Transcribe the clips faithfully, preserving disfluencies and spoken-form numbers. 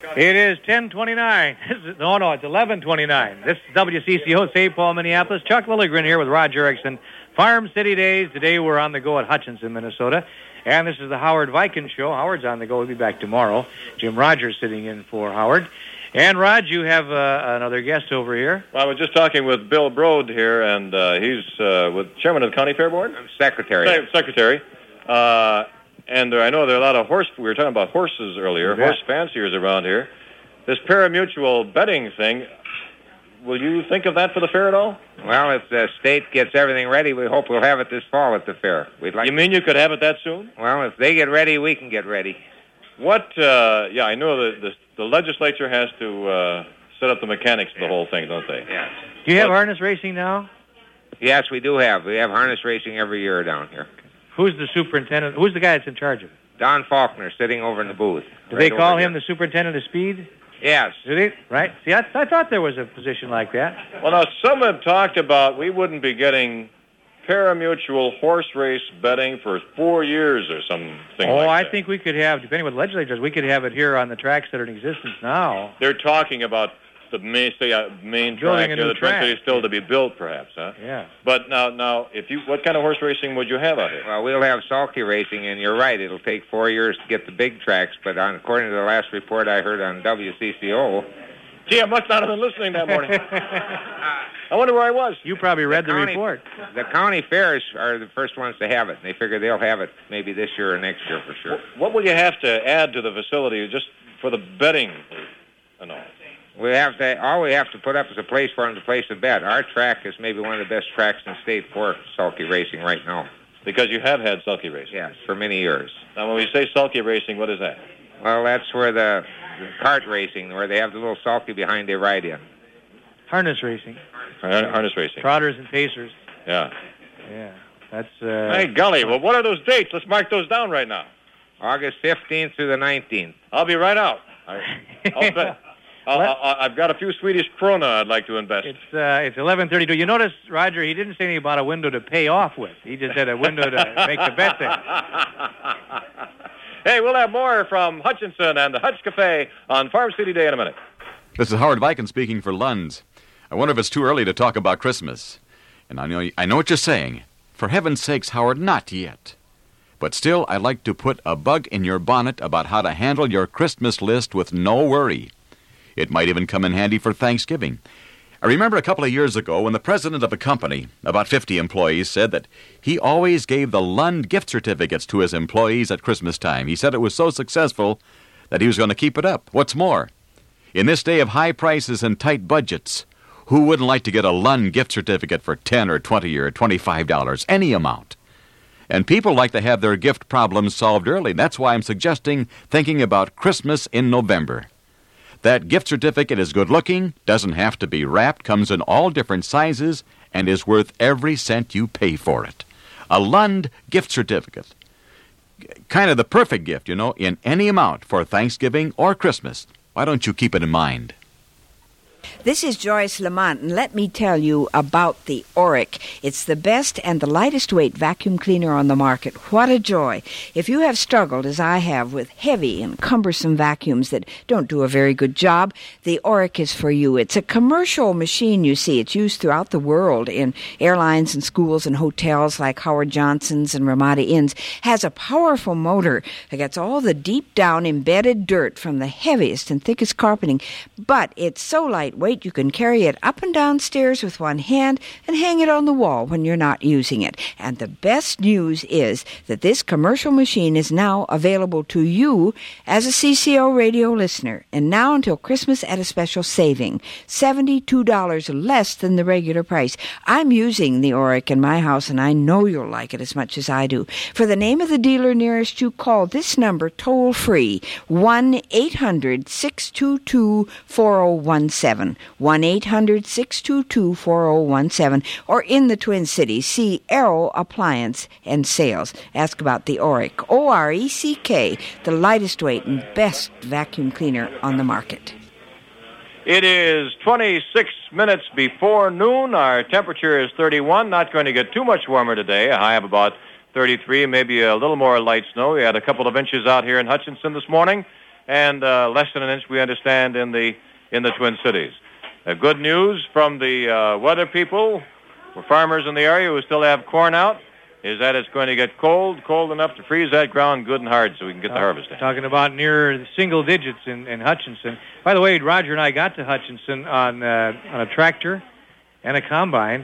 It is ten twenty-nine. No, no, it's eleven twenty-nine. This is W C C O, Saint Paul, Minneapolis. Chuck Lilligren here with Roger Erickson. Farm City Days. Today we're on the go at Hutchinson, Minnesota. And this is the Howard Vikens Show. Howard's on the go. He'll be back tomorrow. Jim Rogers sitting in for Howard. And, Rod, you have uh, another guest over here. Well, I was just talking with Bill Broad here, and uh, he's uh, with Chairman of the County Fair Board? I'm Secretary. Se- Secretary. Uh, and there, I know there are a lot of horse... We were talking about horses earlier, Yeah. horse fanciers around here. This pari-mutuel betting thing, will you think of that for the fair at all? Well, if the state gets everything ready, we hope we'll have it this fall at the fair. We'd like. You mean you could have it that soon? Well, if they get ready, we can get ready. What, uh, yeah, I know that the, the legislature has to uh, set up the mechanics of the whole thing, don't they? Yes. Do you have What? harness racing now? Yes, we do have. We have harness racing every year down here. Who's the superintendent? Who's the guy that's in charge of it? Don Faulkner sitting over in the booth. Do right they call over him here. the superintendent of speed? Yes. Do they? Right? See, I, I thought there was a position like that. Well, now, some have talked about we wouldn't be getting pari-mutuel horse race betting for four years or something oh, like I that. think we could have, depending on what the legislature does, we could have it here on the tracks that are in existence now. They're talking about the main, say, uh, main Building track a here, new the Twin track. Cities still to be built, perhaps, huh? Yeah. But now, now, if you, what kind of horse racing would you have out here? Well, we'll have sulky racing, and you're right. It'll take four years to get the big tracks, but on, according to the last report I heard on W C C O... Gee, I must not have been listening that morning. I wonder where I was. You probably read the, the county, report. The county fairs are the first ones to have it, and they figure they'll have it maybe this year or next year for sure. What will you have to add to the facility just for the betting and all? We have to. All we have to put up is a place for them to place a bet. Our track is maybe one of the best tracks in the state for sulky racing right now. Because you have had sulky racing. Yes, for many years. Now, when we say sulky racing, what is that? Well, that's where the, the kart racing, where they have the little sulky behind they ride in. Harness racing. Har- Harness racing. Trotters and pacers. Yeah. Yeah. That's, uh... Hey, golly, well, what are those dates? Let's mark those down right now. August fifteenth through the nineteenth. I'll be right out. I, I'll bet. I'll, I'll, I've got a few Swedish krona I'd like to invest. It's uh, it's eleven thirty-two. You notice, Roger, he didn't say anything about a window to pay off with. He just said a window to make the bet there. Hey, we'll have more from Hutchinson and the Hutch Cafe on Farm City Day in a minute. This is Howard Viken speaking for Lund's. I wonder if it's too early to talk about Christmas. And I know I know what you're saying. For heaven's sakes, Howard, not yet. But still, I'd like to put a bug in your bonnet about how to handle your Christmas list with no worry. It might even come in handy for Thanksgiving. I remember a couple of years ago when the president of a company, about fifty employees, said that he always gave the Lund gift certificates to his employees at Christmas time. He said it was so successful that he was going to keep it up. What's more, in this day of high prices and tight budgets, who wouldn't like to get a Lund gift certificate for ten or twenty or twenty-five dollars, any amount? And people like to have their gift problems solved early. That's why I'm suggesting thinking about Christmas in November. That gift certificate is good-looking, doesn't have to be wrapped, comes in all different sizes, and is worth every cent you pay for it. A Lund gift certificate. Kind of the perfect gift, you know, in any amount for Thanksgiving or Christmas. Why don't you keep it in mind? This is Joyce Lamont, and let me tell you about the Oreck. It's the best and the lightest weight vacuum cleaner on the market. What a joy. If you have struggled, as I have, with heavy and cumbersome vacuums that don't do a very good job, the Oreck is for you. It's a commercial machine, you see. It's used throughout the world in airlines and schools and hotels like Howard Johnson's and Ramada Inn's. Has a powerful motor that gets all the deep down embedded dirt from the heaviest and thickest carpeting. But it's so lightweight you can carry it up and down stairs with one hand and hang it on the wall when you're not using it. And the best news is that this commercial machine is now available to you as a C C O radio listener, and now until Christmas at a special saving, seventy-two dollars less than the regular price. I'm using the Oreck in my house, and I know you'll like it as much as I do. For the name of the dealer nearest you, call this number toll-free, one eight hundred six two two four oh one seven. one eight hundred six two two four oh one seven, or in the Twin Cities, see Arrow Appliance and Sales. Ask about the Oreck, O R E C K, the lightest weight and best vacuum cleaner on the market. It is twenty-six minutes before noon. Our temperature is thirty-one. Not going to get too much warmer today. A high of about thirty-three, maybe a little more light snow. We had a couple of inches out here in Hutchinson this morning. and uh, less than an inch, we understand, in the in the Twin Cities. Uh, good news from the uh, weather people, for farmers in the area who still have corn out, is that it's going to get cold, cold enough to freeze that ground good and hard so we can get the harvest in. Talking about near single digits in, in Hutchinson. By the way, Roger and I got to Hutchinson on uh, on a tractor and a combine,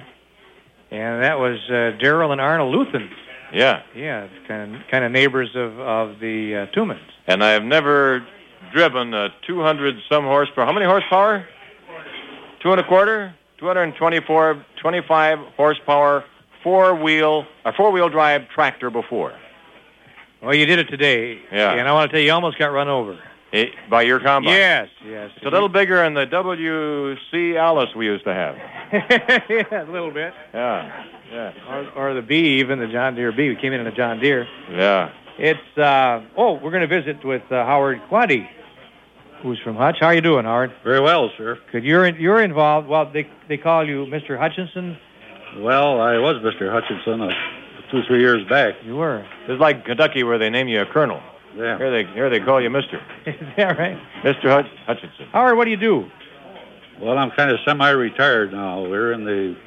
and that was uh, Darrell and Arnold Luthen. Yeah. Yeah, kind of kind of neighbors of, of the uh, Tumans. And I have never driven a two hundred some horsepower. How many horsepower? Two and a quarter? two hundred twenty-four, twenty-five horsepower four-wheel, a four-wheel drive tractor before. Well, you did it today. Yeah. And I want to tell you, you almost got run over. It, by your combine? Yes, yes. It's a little bigger than the W C Alice we used to have. Yeah, a little bit. Yeah, yeah. Or, or the B, even the John Deere B. We came in in a John Deere. Yeah. It's, uh, oh, we're going to visit with uh, Howard Quaddy, who's from Hutch. How are you doing, Howard? Very well, sir. Good. You're in, you're involved. Well, they they call you Mister Hutchinson. Well, I was Mister Hutchinson uh, two, three years back. You were. It's like Kentucky where they name you a colonel. Yeah. Here they here they call you Mister Is that right? Mister Hutch, Hutchinson. Howard, what do you do? Well, I'm kind of semi-retired now. We're in the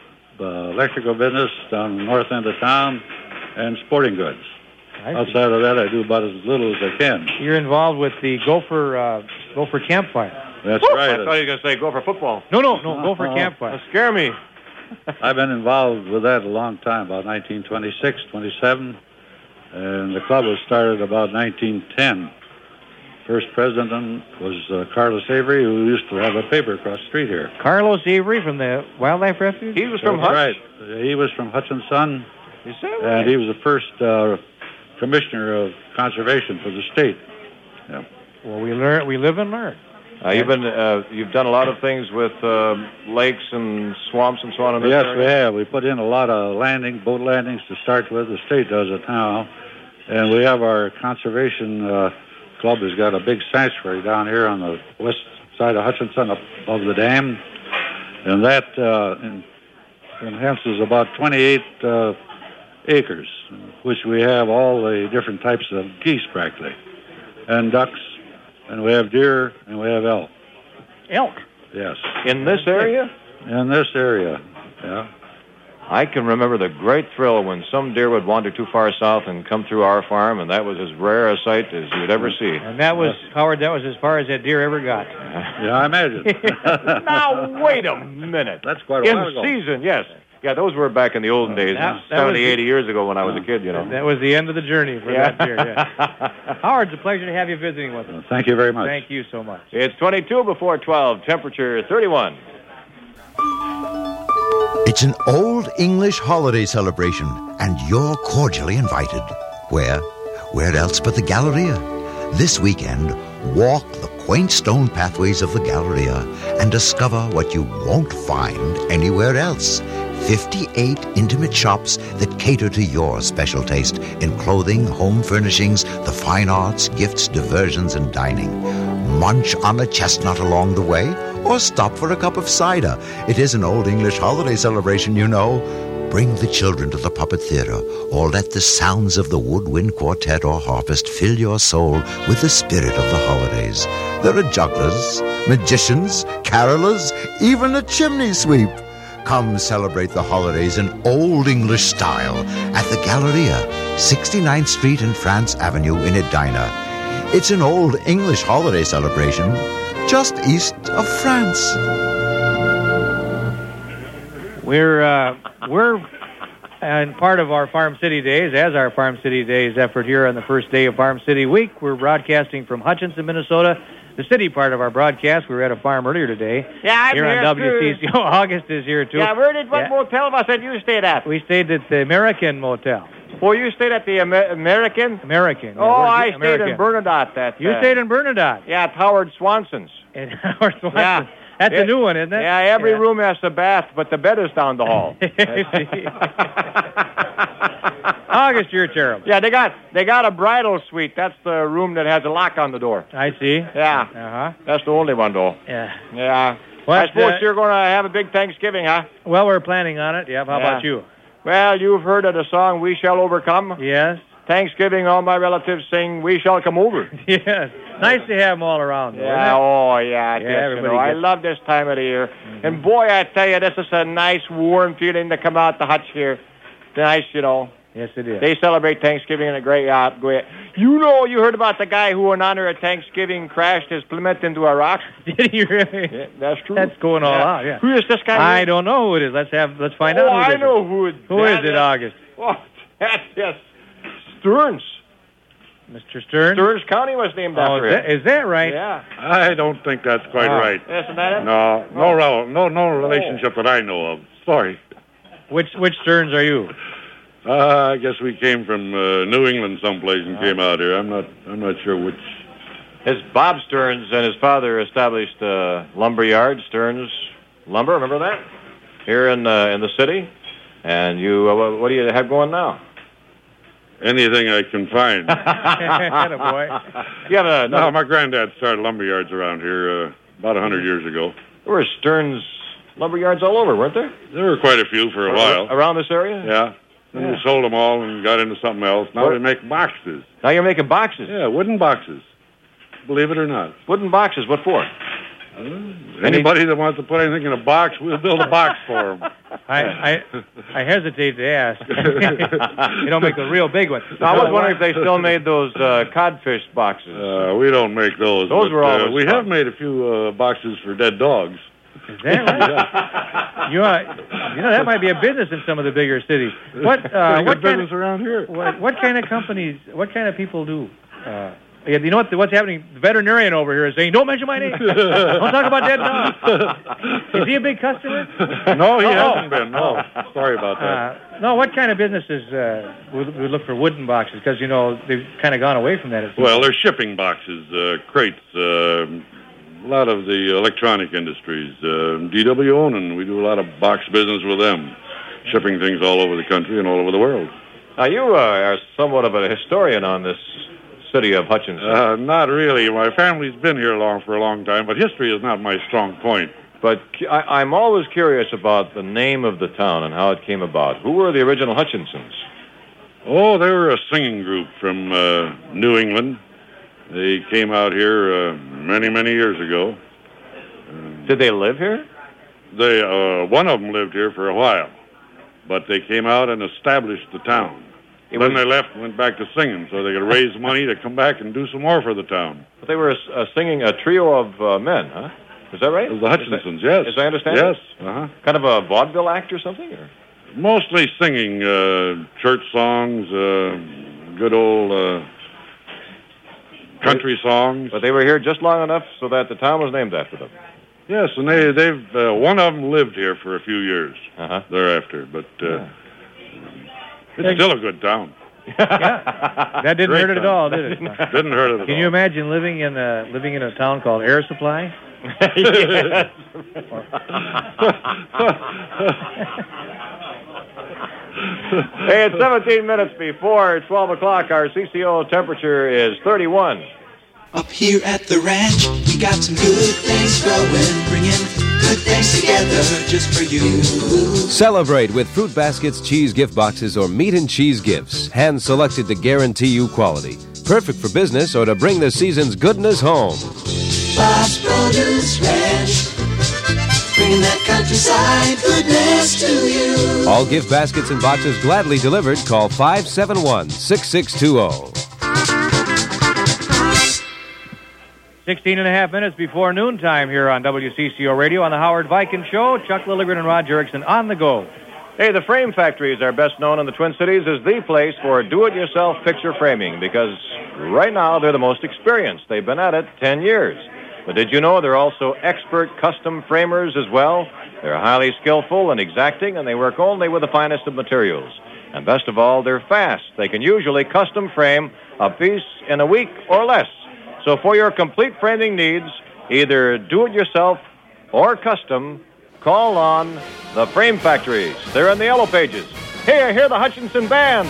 uh, electrical business down the north end of town and sporting goods. I see. Outside of that, I do about as little as I can. You're involved with the Gopher uh, Gopher Campfire. That's Woo! right. I thought you were going to say go for football. No, no, no, Gopher Uh-oh. Campfire. That scare me. I've been involved with that a long time, about nineteen twenty-six, twenty-seven, and the club was started about nineteen ten. First president was uh, Carlos Avery, who used to have a paper across the street here. Carlos Avery from the Wildlife Refuge? He was from That's Hutch. right. He was from Hutchinson, You said right. and he was the first uh, commissioner of conservation for the state. Yeah. Well, we learn, we live and learn. Uh, you've been uh, you've done a lot of things with uh, lakes and swamps and so on in this Yes, area? we have. We put in a lot of landing, boat landings to start with. The state does it now. And we have our conservation uh, club has got a big sanctuary down here on the west side of Hutchinson up above the dam. And that uh, en- enhances about twenty-eight uh, acres, which we have all the different types of geese practically, and ducks, and we have deer, and we have elk. Elk. Yes. In this area? In this area, yeah. I can remember the great thrill when some deer would wander too far south and come through our farm, and that was as rare a sight as you'd ever see. And that was, Howard, that was as far as that deer ever got. Yeah, I imagine. Now, wait a minute. That's quite a In while ago. season, yes. Yeah, those were back in the olden days, That- that seventy, was the- eighty years ago when I was a kid, you know. That was the end of the journey for Yeah. that deer, yeah. Howard, it's a pleasure to have you visiting with us. Thank you very much. Thank you so much. It's twenty-two before twelve, temperature thirty-one. It's an old English holiday celebration, and you're cordially invited. Where? Where else but the Galleria? This weekend, walk the quaint stone pathways of the Galleria and discover what you won't find anywhere else. fifty-eight intimate shops that cater to your special taste in clothing, home furnishings, the fine arts, gifts, diversions, and dining. Munch on a chestnut along the way, or stop for a cup of cider. It is an old English holiday celebration, you know. Bring the children to the puppet theater, or let the sounds of the woodwind quartet or harpist fill your soul with the spirit of the holidays. There are jugglers, magicians, carolers, even a chimney sweep. Come celebrate the holidays in old English style at the Galleria, sixty-ninth Street and France Avenue in Edina. It's an old English holiday celebration just east of France. We're uh, we're and part of our Farm City Days, as our Farm City Days effort here on the first day of Farm City Week. We're broadcasting from Hutchinson, Minnesota, the city part of our broadcast. We were at a farm earlier today. Yeah, I'm here on here, W C C. too. Oh, August is here too. Yeah, where did what Yeah. motel was that you stayed at? We stayed at the American Motel. Oh, you stayed at the Amer- American? American. Yeah, Oh, where's I the stayed American? in Bernadette. That, You uh, stayed in Bernadette. Yeah, at Howard Swanson's. And Howard Swanson. Yeah. That's Yeah. a new one, isn't it? Yeah, every room has a bath, but the bed is down the hall. August, you're terrible. Yeah, they got they got a bridal suite. That's the room that has a lock on the door. I see. Yeah, Uh-huh. that's the only one, though. Yeah. Yeah. Well, I suppose uh, you're going to have a big Thanksgiving, huh? Well, we're planning on it. Yeah. How Yeah. about you? Well, you've heard of the song "We Shall Overcome." Yes. Thanksgiving, all my relatives sing, "We Shall Come Over." Yes. Nice to have them all around. Though, Yeah, oh, yeah. Yeah, yes, you everybody know, I gets- love this time of the year. And, boy, I tell you, this is a nice, warm feeling to come out the hutch here. Nice, you know. Yes, it is. They celebrate Thanksgiving in a great yacht. Great. You know, you heard about the guy who, in honor of Thanksgiving, crashed his Plymouth into a rock? Did he really? Yeah, that's true. That's going all out, yeah. Who is this guy? I don't know who it is. Let's have. Let's find oh, out who it I is. know who it is. Who is it, August? Oh, that's yes. Stearns. Mister Stern? Stearns County was named Oh, after is him. that, is that right? Yeah. I don't think that's quite Oh. right. Isn't that it? No, no, rel- no, no relationship that I know of. Sorry. Which which Sterns are you? Uh, I guess we came from uh, New England someplace and came out here. I'm not. I'm not sure which. His Bob Stearns and his father established uh, lumber yard, Stearns Lumber. Remember that? Here in uh, in the city. And you, uh, what- what do you have going now? Anything I can find. Attaboy. You have a No, my granddad started lumber yards around here uh, about a hundred years ago. There were Stearns lumber yards all over, weren't there? There were quite a few for a while. Around this area? Yeah. Then Yeah. we sold them all and got into something else. Now What? we make boxes. Now you're making boxes. Yeah, wooden boxes. Believe it or not. Wooden boxes. What for? Anybody that wants to put anything in a box, we'll build a box for them. I, I I hesitate to ask. You don't make the real big ones. Now, I was wondering if they still made those uh, codfish boxes. Uh, we don't make those. Those but, were uh, always We fun. have made a few uh, boxes for dead dogs. Is that right? You, uh, you know, that might be a business in some of the bigger cities. What uh, Pretty what good kind business of around here. what, what kind of companies? What kind of people do? Uh, yeah, you know what? What's happening? The veterinarian over here is saying, "Don't mention my name. Don't talk about dead dogs." Is he a big customer? No, he Oh, oh. hasn't been. No, sorry about that. Uh, no, what kind of businesses uh, would, would look for wooden boxes? Because, you know, they've kind of gone away from that. it seems. Well, there's shipping boxes, uh, crates, uh, a lot of the electronic industries. Uh, D W Onan, we do a lot of box business with them, shipping things all over the country and all over the world. Now, you uh, are somewhat of a historian on this city of Hutchinson. Uh, not really. My family's been here long for a long time, but history is not my strong point. But cu- I, I'm always curious about the name of the town and how it came about. Who were the original Hutchinsons? Oh, they were a singing group from uh, New England. They came out here uh, many, many years ago. Did they live here? They, uh, one of them lived here for a while, but they came out and established the town. It then was- they left and went back to singing, so they could raise money to come back and do some more for the town. But they were uh, singing a trio of uh, men, huh? Is that right? It was the Hutchinsons, yes. As I understand Yes, it? uh-huh. Kind of a vaudeville act or something? Or? Mostly singing uh, church songs, uh, good old uh, country songs. But they were here just long enough so that the town was named after them. Yes, and they, they've uh, one of them lived here for a few years Uh-huh. thereafter, but uh, Yeah. it's still a good town. Yeah. That didn't Great hurt it at town. all, did it? Didn't hurt it at Can all. you imagine living in a living in a town called Air Supply? Yes. Hey, it's seventeen minutes before twelve o'clock. Our C C O temperature is thirty-one. Up here at the ranch, we got some good things growing, bringing good things together just for you. Celebrate with Fruit Baskets cheese gift boxes or meat and cheese gifts, hand selected to guarantee you quality. Perfect for business or to bring the season's goodness home. Bob's Produce Ranch, bringing that countryside goodness to you. All gift baskets and boxes gladly delivered. Call five seven one, six six two zero. Sixteen and a half minutes before noontime here on W C C O Radio on the Howard Viking Show. Chuck Lilligren and Roger Erickson on the go. Hey, the Frame Factories are best known in the Twin Cities as the place for do-it-yourself picture framing because right now they're the most experienced. They've been at it ten years. But did you know they're also expert custom framers as well? They're highly skillful and exacting, and they work only with the finest of materials. And best of all, they're fast. They can usually custom frame a piece in a week or less. So for your complete framing needs, either do-it-yourself or custom, call on the Frame Factories. They're in the Yellow Pages. Here, hear the Hutchinson Band.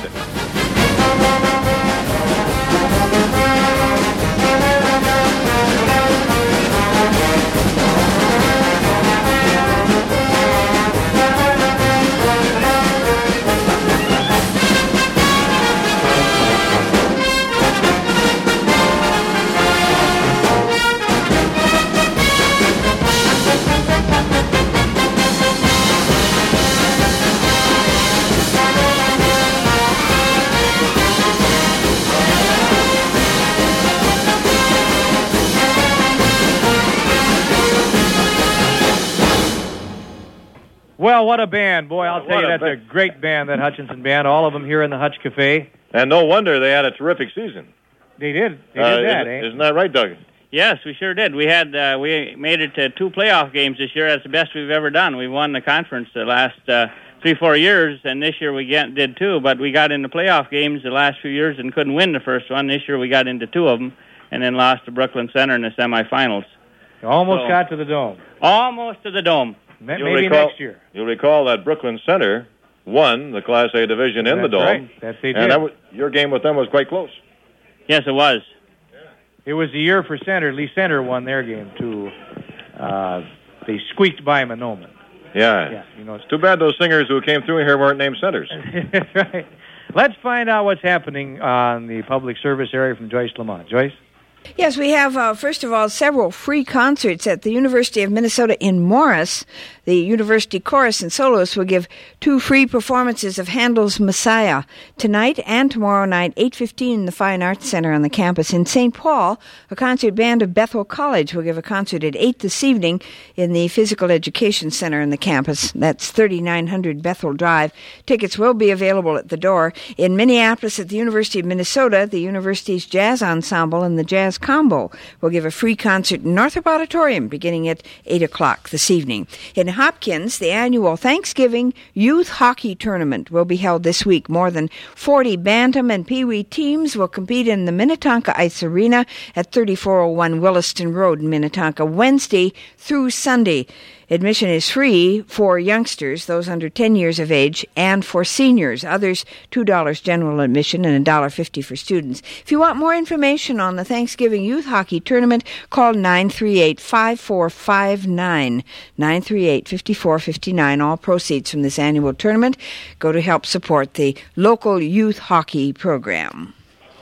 Well, what a band. Boy, I'll tell What you, a that's a band. great band, that Hutchinson band. All of them here in the Hutch Cafe. And no wonder they had a terrific season. They did. They Uh, did that, isn't, eh? isn't that right, Doug? Yes, we sure did. We had uh, we made it to two playoff games this year. That's the best we've ever done. We won the conference the last uh, three, four years, and this year we get, did two. But we got into playoff games the last few years and couldn't win the first one. This year we got into two of them, and then lost to Brooklyn Center in the semifinals. You almost So- got to the Dome. Almost to the Dome. Ma- You'll Maybe recall- next year. You'll recall that Brooklyn Center won the Class A division in the That's Dome. right. That's they did. And that was, your game with them was quite close. Yes, it was. It was the year for Center. At least Center won their game, too. Uh, they squeaked by Monoman. Yeah. Yeah, you know, It's too bad those singers who came through here weren't named centers. That's right. Let's find out what's happening on the public service area from Joyce Lamont. Joyce? Yes, we have, uh, first of all, several free concerts at the University of Minnesota in Morris. The University Chorus and Soloists will give two free performances of Handel's Messiah tonight and tomorrow night, eight fifteen in the Fine Arts Center on the campus. In Saint Paul, a concert band of Bethel College will give a concert at eight this evening in the Physical Education Center on the campus. That's thirty-nine hundred Bethel Drive. Tickets will be available at the door. In Minneapolis at the University of Minnesota, the university's jazz ensemble and the Jazz Combo will give a free concert in Northrop Auditorium beginning at eight o'clock this evening. In Hopkins, the annual Thanksgiving Youth Hockey Tournament will be held this week. More than forty Bantam and Pee Wee teams will compete in the Minnetonka Ice Arena at thirty-four oh one Williston Road in Minnetonka, Wednesday through Sunday. Admission is free for youngsters, those under ten years of age, and for seniors. Others, two dollars general admission and one dollar fifty for students. If you want more information on the Thanksgiving Youth Hockey Tournament, call nine three eight, five four five nine, nine three eight, five four five nine. All proceeds from this annual tournament go to help support the local youth hockey program.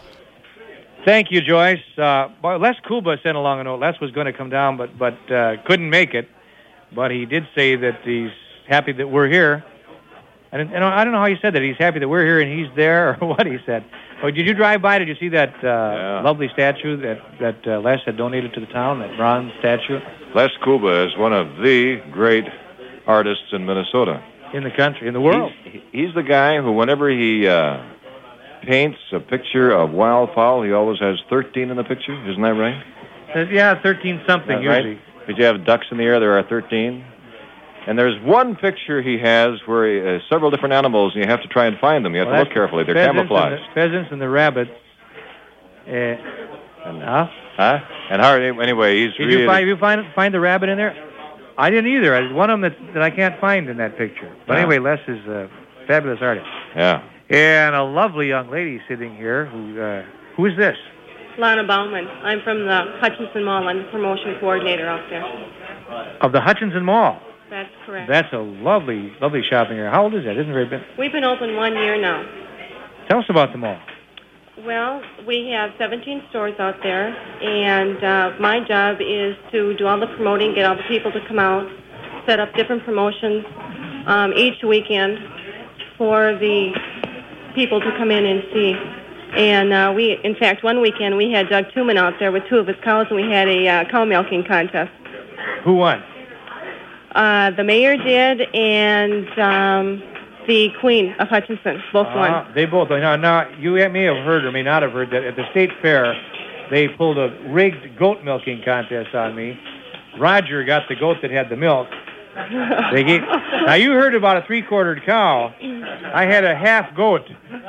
Thank you, Joyce. Uh, boy, Les Kuba sent along a note. Les was going to come down, but, but uh, couldn't make it. But he did say that he's happy that we're here. And, and I don't know how he said that. He's happy that we're here and he's there, or what he said. Oh, did you drive by? Did you see that uh, Yeah. lovely statue that, that uh, Les had donated to the town, that bronze statue? Les Kuba is one of the great artists in Minnesota. In the country, in the world. He's, he's the guy who, whenever he uh, paints a picture of wildfowl, he always has thirteen in the picture. Isn't that right? Uh, yeah, thirteen-something Is that right? usually. Did you have ducks in the air? There are thirteen. And there's one picture he has where he has several different animals, and you have to try and find them. You have Well, to look that's carefully. They're pheasants camouflaged. And the, pheasants and the rabbits. Uh, And, huh? huh? And how, anyway, he's Did really... you find you find find the rabbit in there? I didn't either. There's one of them that, that I can't find in that picture. But Yeah. anyway, Les is a fabulous artist. Yeah. And a lovely young lady sitting here. Who uh, who is this? Lana Bauman. I'm from the Hutchinson Mall. I'm the promotion coordinator out there. Of the Hutchinson Mall. That's correct. That's a lovely, lovely shopping area. How old is that? Isn't it very big? We've been open one year now. Tell us about the mall. Well, we have seventeen stores out there, and uh, my job is to do all the promoting, get all the people to come out, set up different promotions um, each weekend for the people to come in and see. And uh, we, in fact, one weekend we had Doug Tuman out there with two of his cows, and we had a uh, cow milking contest. Who won? Uh, the mayor did, and um, the Queen of Hutchinson both won. Uh, they both. Now, now, you may have heard or may not have heard that at the state fair, they pulled a rigged goat milking contest on me. Roger got the goat that had the milk. They gave. Now you heard about a three-quartered cow. I had a half goat.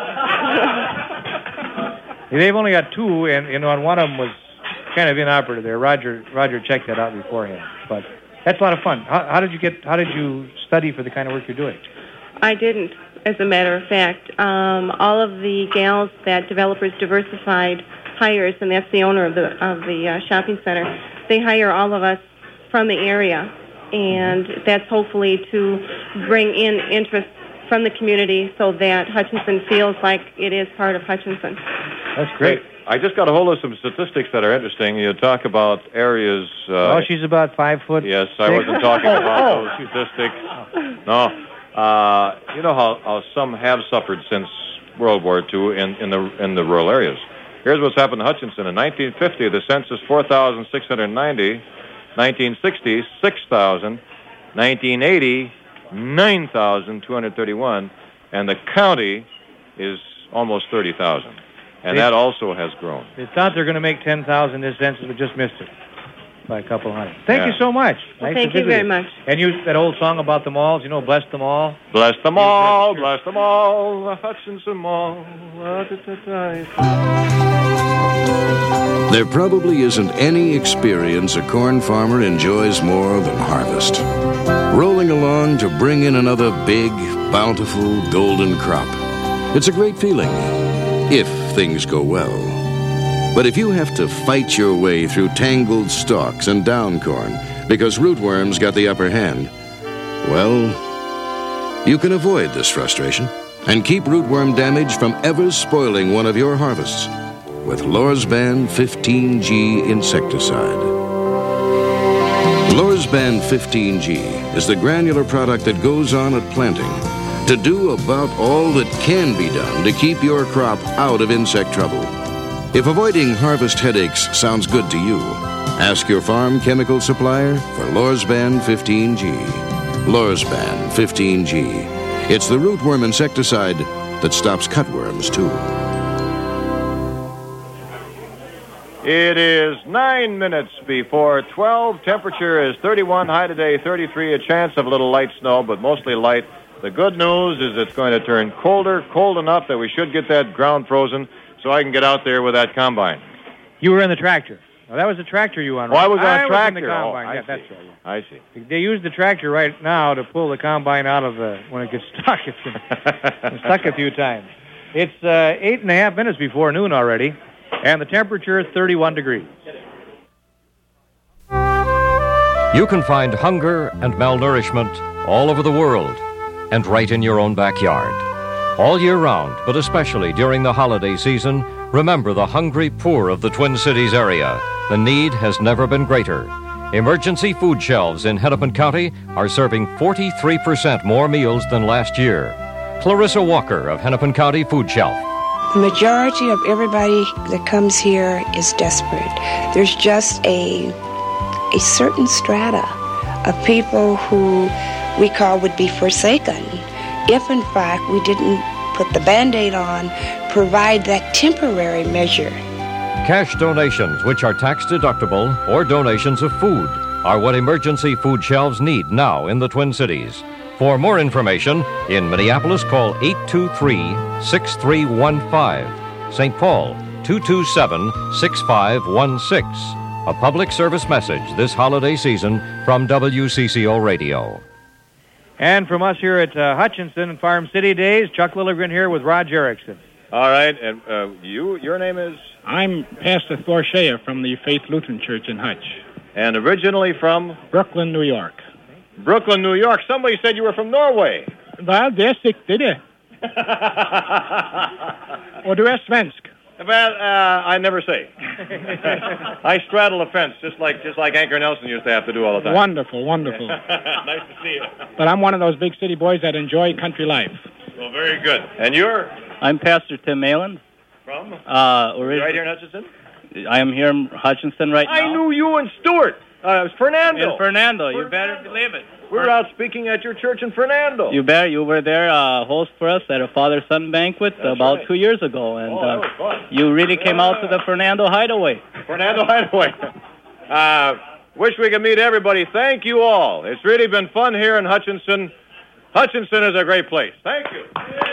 They've only got two, and you know, and one of them was kind of inoperative there. Roger, Roger checked that out beforehand, but that's a lot of fun. How, how did you get? How did you study for the kind of work you're doing? I didn't, as a matter of fact. Um, all of the gals that Developers Diversified hires, and that's the owner of the of the uh, shopping center, they hire all of us from the area, and that's hopefully to bring in interest from the community so that Hutchinson feels like it is part of Hutchinson. That's great. I just got a hold of some statistics that are interesting. You talk about areas... Uh, oh, she's about five foot. Yes, I six. wasn't talking Oh, about oh. those statistics. No. Uh, you know how, how some have suffered since World War Two in, in, the, in the rural areas. Here's what's happened to Hutchinson. In nineteen fifty, the census, four thousand six hundred ninety. nineteen sixty, six thousand. nineteen eighty, nine thousand two hundred thirty-one, and the county is almost thirty thousand. And They- that also has grown. They thought they were going to make ten thousand this census, but just missed it by a couple hundred. Thank Yeah. you so much. Well, Nice thank to you visit very much. And you, that old song about the malls, you know, bless them all. Bless them all, bless them all, the Hutchinson Mall. There probably isn't any experience a corn farmer enjoys more than harvest. Rolling along to bring in another big, bountiful, golden crop. It's a great feeling, if things go well. But if you have to fight your way through tangled stalks and down corn because rootworms got the upper hand, well, you can avoid this frustration and keep rootworm damage from ever spoiling one of your harvests with Lorsban fifteen G insecticide. Lorsban fifteen G is the granular product that goes on at planting to do about all that can be done to keep your crop out of insect trouble. If avoiding harvest headaches sounds good to you, ask your farm chemical supplier for Lorsban fifteen G. Lorsban fifteen G. It's the rootworm insecticide that stops cutworms, too. It is nine minutes before twelve. Temperature is thirty-one. High today, thirty-three. A chance of a little light snow, but mostly light. The good news is it's going to turn colder, cold enough that we should get that ground frozen so I can get out there with that combine. You were in the tractor. Well, that was the tractor you were on. Oh, I was on I tractor. Was in the combine. Oh, I yeah, see. that's right. Yeah. I see. They use the tractor right now to pull the combine out of the when it gets stuck. It's been stuck a few times. It's uh, eight and a half minutes before noon already, and the temperature is thirty-one degrees. You can find hunger and malnourishment all over the world and right in your own backyard. All year round, but especially during the holiday season, remember the hungry poor of the Twin Cities area. The need has never been greater. Emergency food shelves in Hennepin County are serving forty-three percent more meals than last year. Clarissa Walker of Hennepin County Food Shelf. The majority of everybody that comes here is desperate. There's just a, a certain strata of people who we call would be forsaken if, in fact, we didn't put the Band-Aid on, provide that temporary measure. Cash donations, which are tax-deductible, or donations of food, are what emergency food shelves need now in the Twin Cities. For more information, in Minneapolis, call eight two three, six three one five. Saint Paul, two two seven, six five one six. A public service message this holiday season from W C C O Radio. And from us here at uh, Hutchinson and Farm City Days, Chuck Lilligren here with Rod Erickson. All right, and uh, you, your name is? I'm Pastor Thor Shea from the Faith Lutheran Church in Hutch. And originally from? Brooklyn, New York. Brooklyn, New York. Somebody said you were from Norway. Well, det är sikt det. Och du är svensk. Well, uh, I never say. I straddle a fence, just like just like Anchor Nelson used to have to do all the time. Wonderful, wonderful. Nice to see you. But I'm one of those big city boys that enjoy country life. Well, very good. And you're? I'm Pastor Tim Mayland. From? Uh, You're right here in Hutchinson? I am here in Hutchinson right now. I knew you and Stuart. Uh, it was Fernando. In Fernando. You better believe it. We were out speaking at your church in Fernando. You bet. You were there, uh, host for us at a father-son banquet That's about right. two years ago, and Oh, that uh, was fun. you really came out to the Fernando Hideaway. Fernando Hideaway. Uh, wish we could meet everybody. Thank you all. It's really been fun here in Hutchinson. Hutchinson is a great place. Thank you.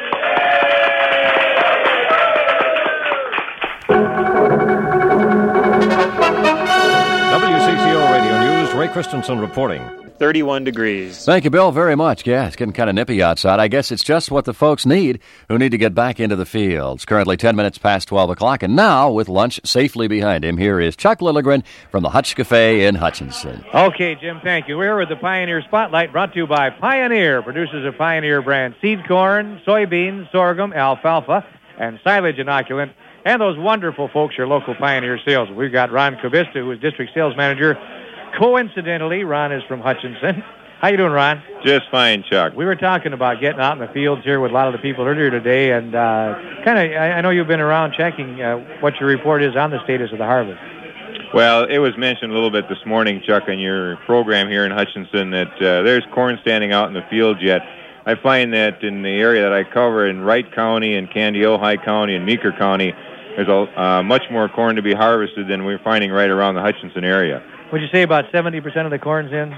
W C C O Radio News, Ray Christensen reporting. thirty-one degrees. Thank you, Bill, very much. Yeah, it's getting kind of nippy outside. I guess it's just what the folks need who need to get back into the fields. Currently ten minutes past twelve o'clock, and now, with lunch safely behind him, here is Chuck Lilligren from the Hutch Cafe in Hutchinson. Okay, Jim, thank you. We're here with the Pioneer Spotlight, brought to you by Pioneer, producers of Pioneer brand seed corn, soybeans, sorghum, alfalfa, and silage inoculant, and those wonderful folks, your local Pioneer sales. We've got Ron Kavista, who is district sales manager. Coincidentally, Ron is from Hutchinson. How you doing, Ron? Just fine, Chuck. We were talking about getting out in the fields here with a lot of the people earlier today, and uh, kind of, I, I know you've been around checking uh, what your report is on the status of the harvest. Well, it was mentioned a little bit this morning, Chuck, on your program here in Hutchinson that uh, there's corn standing out in the field yet. I find that in the area that I cover in Wright County and Candy Ojai County and Meeker County, there's a, uh, much more corn to be harvested than we're finding right around the Hutchinson area. Would you say about seventy percent of the corn's in?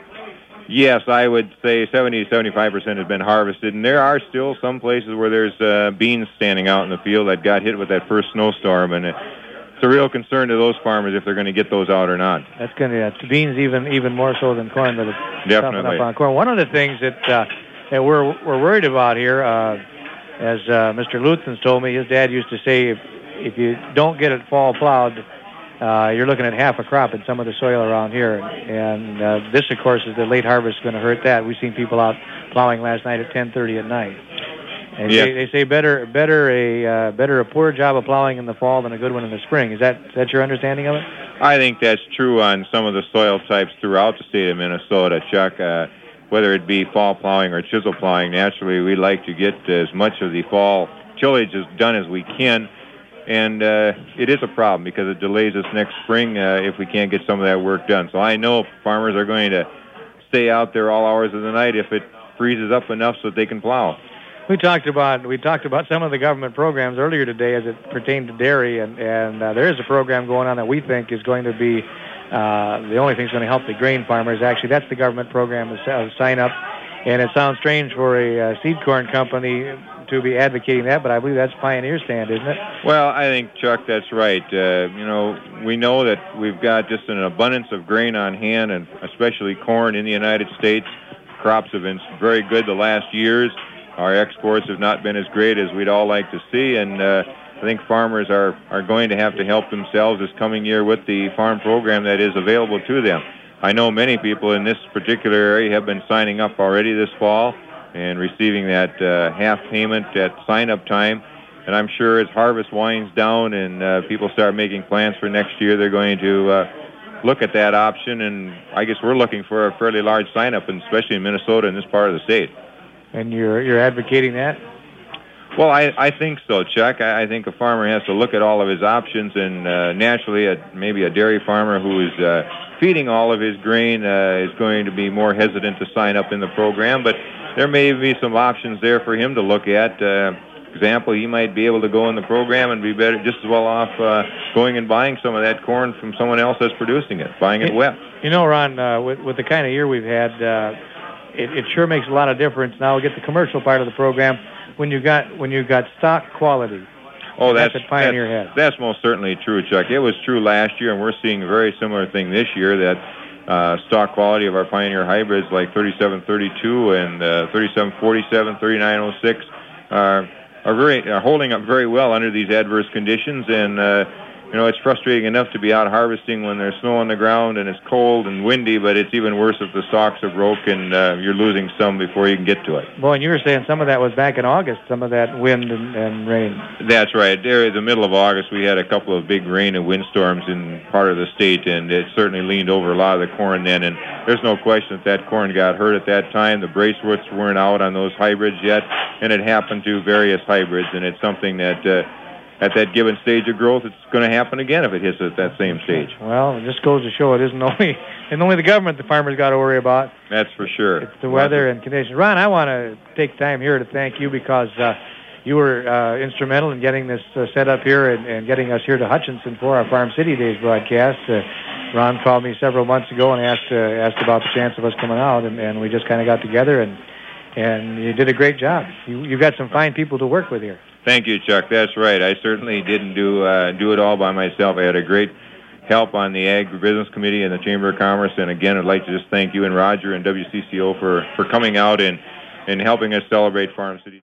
Yes, I would say seventy to seventy-five percent has been harvested, and there are still some places where there's uh, beans standing out in the field that got hit with that first snowstorm, and it, it's a real concern to those farmers if they're going to get those out or not. That's going to yeah, beans even even more so than corn, but it's Definitely. tough enough on corn. One of the things that uh, that we're we're worried about here, uh, as uh, Mister Luthens told me, his dad used to say, if, if you don't get it fall plowed, uh, you're looking at half a crop in some of the soil around here. And uh, this, of course, is the late harvest going to hurt that. We've seen people out plowing last night at ten thirty at night. And Yeah. they, they say better better a uh, better a poor job of plowing in the fall than a good one in the spring. Is that is that your understanding of it? I think that's true on some of the soil types throughout the state of Minnesota, Chuck. Uh, whether it be fall plowing or chisel plowing, naturally we like to get as much of the fall tillage as done as we can. And uh, it is a problem because it delays us next spring uh, if we can't get some of that work done. So I know farmers are going to stay out there all hours of the night if it freezes up enough so that they can plow. We talked about we talked about some of the government programs earlier today as it pertained to dairy, and and uh, there is a program going on that we think is going to be uh, the only thing that's going to help the grain farmers. Actually, that's the government program of uh, sign up, and it sounds strange for a uh, seed corn company to be advocating that, but I believe that's Pioneer Stand, isn't it? Well, I think, Chuck, that's right. Uh, you know, we know that we've got just an abundance of grain on hand, and especially corn in the United States. Crops have been very good the last years. Our exports have not been as great as we'd all like to see, and uh, I think farmers are, are going to have to help themselves this coming year with the farm program that is available to them. I know many people in this particular area have been signing up already this fall and receiving that uh, half payment at sign-up time, and I'm sure as harvest winds down and uh, people start making plans for next year, they're going to uh, look at that option, and I guess we're looking for a fairly large sign-up, and especially in Minnesota in this part of the state. And you're you're advocating that? Well, I, I think so, Chuck. I, I think a farmer has to look at all of his options, and uh, naturally, a, maybe a dairy farmer who is uh, feeding all of his grain uh, is going to be more hesitant to sign up in the program, but there may be some options there for him to look at. Uh, example, he might be able to go in the program and be better, just as well off uh, going and buying some of that corn from someone else that's producing it, buying it wet. You know, Ron, uh, with, with the kind of year we've had, uh, it, it sure makes a lot of difference. Now we'll get the commercial part of the program. When you got when you got stock quality, oh, that's that's what Pioneer that's, has. that's most certainly true, Chuck. It was true last year, and we're seeing a very similar thing this year. That uh, stock quality of our Pioneer hybrids, like thirty-seven thirty-two and uh, thirty-seven forty-seven, thirty-nine oh six, are are very are holding up very well under these adverse conditions. And uh, you know, it's frustrating enough to be out harvesting when there's snow on the ground and it's cold and windy, but it's even worse if the stalks are broke and uh, you're losing some before you can get to it. Boy, and you were saying some of that was back in August, some of that wind and, and rain. That's right. There, in the middle of August, we had a couple of big rain and windstorms in part of the state, and it certainly leaned over a lot of the corn then. And there's no question that that corn got hurt at that time. The brace roots weren't out on those hybrids yet, and it happened to various hybrids, and it's something that uh, at that given stage of growth, it's going to happen again if it hits at that same stage. Well, it just goes to show it isn't only and only the government the farmers got to worry about. That's for sure. It's the weather and conditions. Ron, I want to take time here to thank you because uh, you were uh, instrumental in getting this uh, set up here and, and getting us here to Hutchinson for our Farm City Days broadcast. Uh, Ron called me several months ago and asked uh, asked about the chance of us coming out, and, and we just kind of got together, and and you did a great job. You, you've got some fine people to work with here. Thank you, Chuck. That's right. I certainly didn't do uh, do it all by myself. I had a great help on the Agribusiness Committee and the Chamber of Commerce. And again, I'd like to just thank you and Roger and W C C O for, for coming out and, and helping us celebrate Farm City.